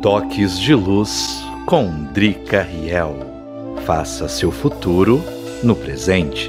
Toques de Luz com Drica Riel. Faça seu futuro no presente.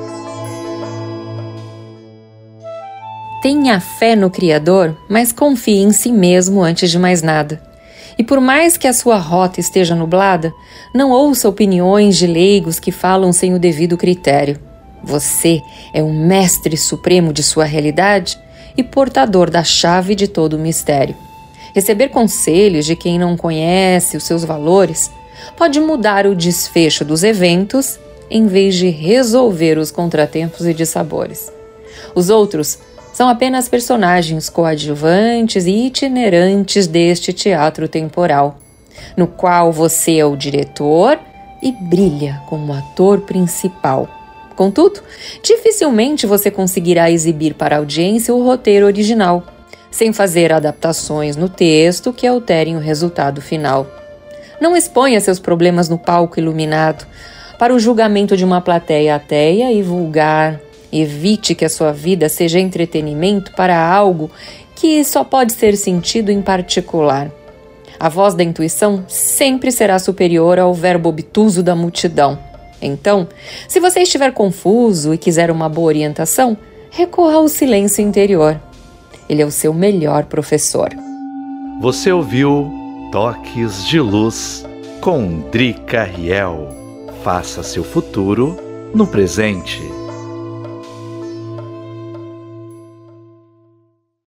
Tenha fé no Criador, mas confie em si mesmo antes de mais nada. E por mais que a sua rota esteja nublada, não ouça opiniões de leigos que falam sem o devido critério. Você é o mestre supremo de sua realidade e portador da chave de todo o mistério. Receber conselhos de quem não conhece os seus valores pode mudar o desfecho dos eventos em vez de resolver os contratempos e dissabores. Os outros são apenas personagens coadjuvantes e itinerantes deste teatro temporal, no qual você é o diretor e brilha como ator principal. Contudo, dificilmente você conseguirá exibir para a audiência o roteiro original, sem fazer adaptações no texto que alterem o resultado final. Não exponha seus problemas no palco iluminado para o julgamento de uma plateia ateia e vulgar. Evite que a sua vida seja entretenimento para algo que só pode ser sentido em particular. A voz da intuição sempre será superior ao verbo obtuso da multidão. Então, se você estiver confuso e quiser uma boa orientação, recorra ao silêncio interior. Ele é o seu melhor professor. Você ouviu Toques de Luz com Drica Riel. Faça seu futuro no presente.